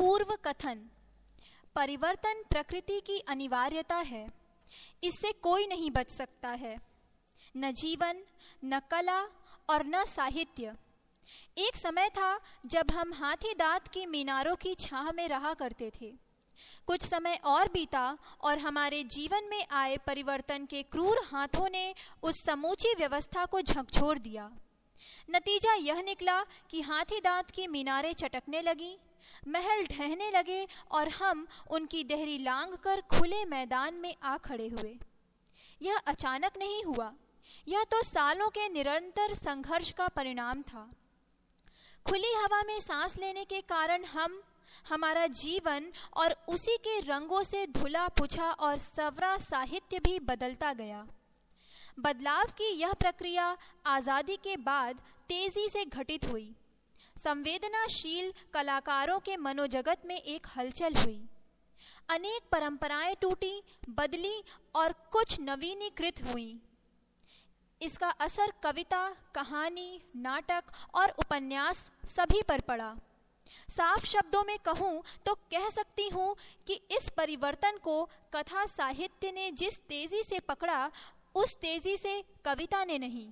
पूर्व कथन। परिवर्तन प्रकृति की अनिवार्यता है, इससे कोई नहीं बच सकता है, न जीवन, न कला और न साहित्य। एक समय था जब हम हाथी दांत की मीनारों की छाह में रहा करते थे। कुछ समय और बीता और हमारे जीवन में आए परिवर्तन के क्रूर हाथों ने उस समूची व्यवस्था को झकझोर दिया। नतीजा यह निकला कि हाथी दांत की मीनारें चटकने लगीं, महल ढहने लगे और हम उनकी देहरी लांघ कर खुले मैदान में आ खड़े हुए। यह अचानक नहीं हुआ, यह तो सालों के निरंतर संघर्ष का परिणाम था। खुली हवा में सांस लेने के कारण हमारा जीवन और उसी के रंगों से धुला पुछा और सवरा साहित्य भी बदलता गया। बदलाव की यह प्रक्रिया आज़ादी के बाद तेजी से घटित हुई। संवेदनाशील कलाकारों के मनोजगत में एक हलचल हुई। अनेक परंपराएं टूटी, बदली और कुछ नवीनीकृत हुई। इसका असर कविता, कहानी, नाटक और उपन्यास सभी पर पड़ा। साफ शब्दों में कहूँ तो कह सकती हूँ कि इस परिवर्तन को कथा साहित्य ने जिस तेजी से पकड़ा, उस तेजी से कविता ने नहीं।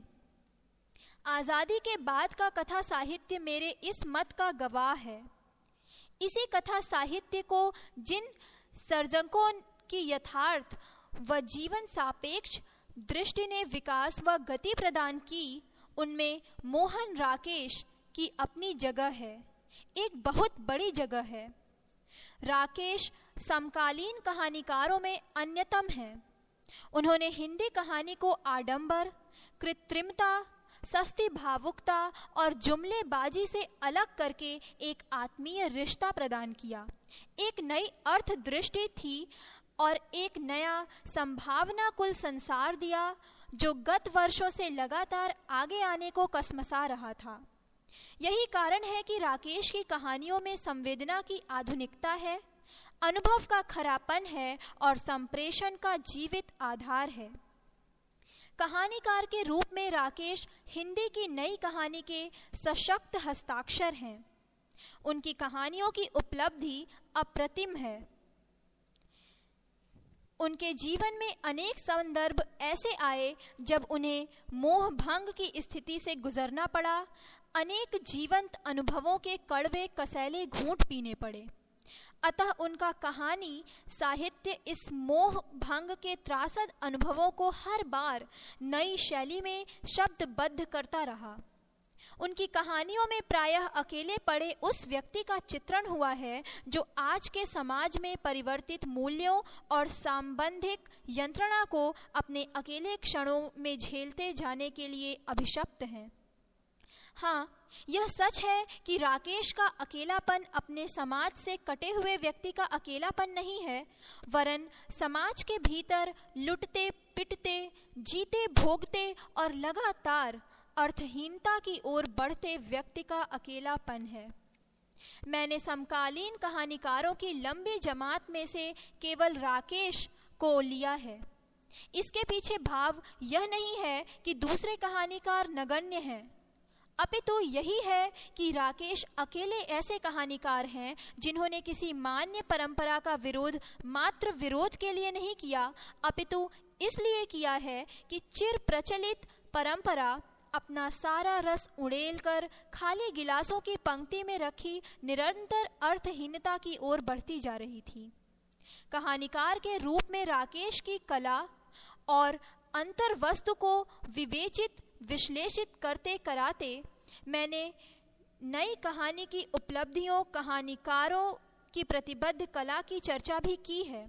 आज़ादी के बाद का कथा साहित्य मेरे इस मत का गवाह है। इसी कथा साहित्य को जिन सर्जकों की यथार्थ व जीवन सापेक्ष दृष्टि ने विकास व गति प्रदान की, उनमें मोहन राकेश की अपनी जगह है, एक बहुत बड़ी जगह है। राकेश समकालीन कहानीकारों में अन्यतम हैं। उन्होंने हिंदी कहानी को आडंबर, कृत्रिमता, सस्ती भावुकता और जुमलेबाजी से अलग करके एक आत्मीय रिश्ता प्रदान किया। एक नई अर्थ दृष्टि थी और एक नया संभावनाकुल संसार दिया जो गत वर्षों से लगातार आगे आने को कसमसा रहा था। यही कारण है कि राकेश की कहानियों में संवेदना की आधुनिकता है, अनुभव का खरापन है और संप्रेषण का जीवित आधार है। कहानीकार के रूप में राकेश हिंदी की नई कहानी के सशक्त हस्ताक्षर हैं। उनकी कहानियों की उपलब्धि अप्रतिम है। उनके जीवन में अनेक संदर्भ ऐसे आए जब उन्हें मोह भंग की स्थिति से गुजरना पड़ा। अनेक जीवंत अनुभवों के कड़वे कसैले घूंट पीने पड़े। अतः उनका कहानी साहित्य इस मोह भंग के त्रासद अनुभवों को हर बार नई शैली में शब्दबद्ध करता रहा। उनकी कहानियों में प्रायः अकेले पड़े उस व्यक्ति का चित्रण हुआ है जो आज के समाज में परिवर्तित मूल्यों और सांबंधिक यंत्रणा को अपने अकेले क्षणों में झेलते जाने के लिए अभिशप्त हैं। हाँ, यह सच है कि राकेश का अकेलापन अपने समाज से कटे हुए व्यक्ति का अकेलापन नहीं है, वरन समाज के भीतर लुटते पिटते, जीते भोगते और लगातार अर्थहीनता की ओर बढ़ते व्यक्ति का अकेलापन है। मैंने समकालीन कहानीकारों की लंबी जमात में से केवल राकेश को लिया है। इसके पीछे भाव यह नहीं है कि दूसरे कहानीकार नगण्य हैं, अपितु यही है कि राकेश अकेले ऐसे कहानीकार हैं जिन्होंने किसी मान्य परंपरा का विरोध मात्र विरोध के लिए नहीं किया, अपितु इसलिए किया है कि चिर प्रचलित परंपरा अपना सारा रस उड़ेलकर खाली गिलासों की पंक्ति में रखी निरंतर अर्थहीनता की ओर बढ़ती जा रही थी। कहानीकार के रूप में राकेश की कला और अंतर्वस्तु को विवेचित विश्लेषित करते कराते मैंने नई कहानी की उपलब्धियों, कहानीकारों की प्रतिबद्ध कला की चर्चा भी की है।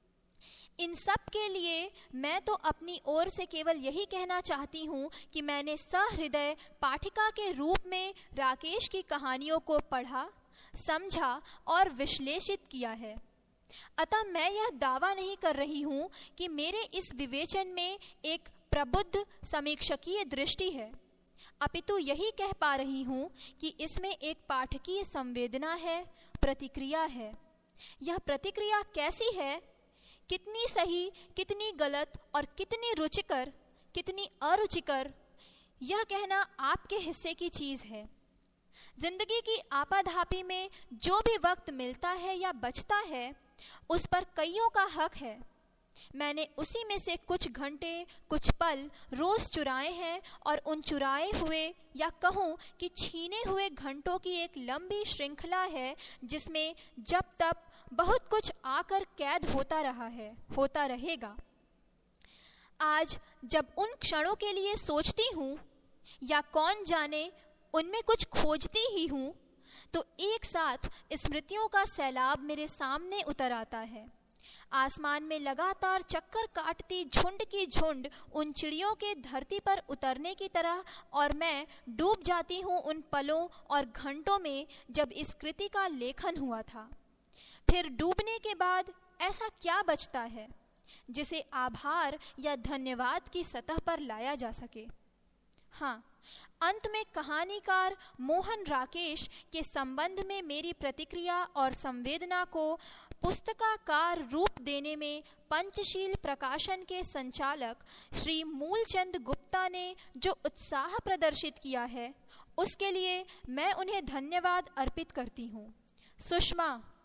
इन सब के लिए मैं तो अपनी ओर से केवल यही कहना चाहती हूँ कि मैंने सहृदय पाठिका के रूप में राकेश की कहानियों को पढ़ा, समझा और विश्लेषित किया है। अतः मैं यह दावा नहीं कर रही हूँ कि मेरे इस विवेचन में एक प्रबुद्ध समीक्षकीय दृष्टि है, अपितु यही कह पा रही हूँ कि इसमें एक पाठकीय संवेदना है, प्रतिक्रिया है। यह प्रतिक्रिया कैसी है, कितनी सही, कितनी गलत और कितनी रुचिकर, कितनी अरुचिकर, यह कहना आपके हिस्से की चीज़ है। जिंदगी की आपाधापी में जो भी वक्त मिलता है या बचता है, उस पर कईयों का हक है। मैंने उसी में से कुछ घंटे, कुछ पल रोज चुराए हैं, और उन चुराए हुए या कहूँ कि छीने हुए घंटों की एक लंबी श्रृंखला है, जिसमें जब तक बहुत कुछ आकर कैद होता रहा है, होता रहेगा। आज जब उन क्षणों के लिए सोचती हूँ, या कौन जाने उनमें कुछ खोजती ही हूँ, तो एक साथ स्मृतियों का सैलाब मेरे सामने उतर आता है। आसमान में लगातार चक्कर काटती झुंड की झुंड उन चिड़ियों के धरती पर उतरने की तरह, और मैं डूब जाती हूँ उन पलों और घंटों में जब इस कृति का लेखन हुआ था। फिर डूबने के बाद ऐसा क्या बचता है जिसे आभार या धन्यवाद की सतह पर लाया जा सके? हाँ, अंत में कहानीकार मोहन राकेश के संबंध में मेरी प्रतिक्रिया और संवेदना को पुस्तकाकार रूप देने में पंचशील प्रकाशन के संचालक श्री मूलचंद गुप्ता ने जो उत्साह प्रदर्शित किया है, उसके लिए मैं उन्हें धन्यवाद अर्पित करती हूँ। सुषमा।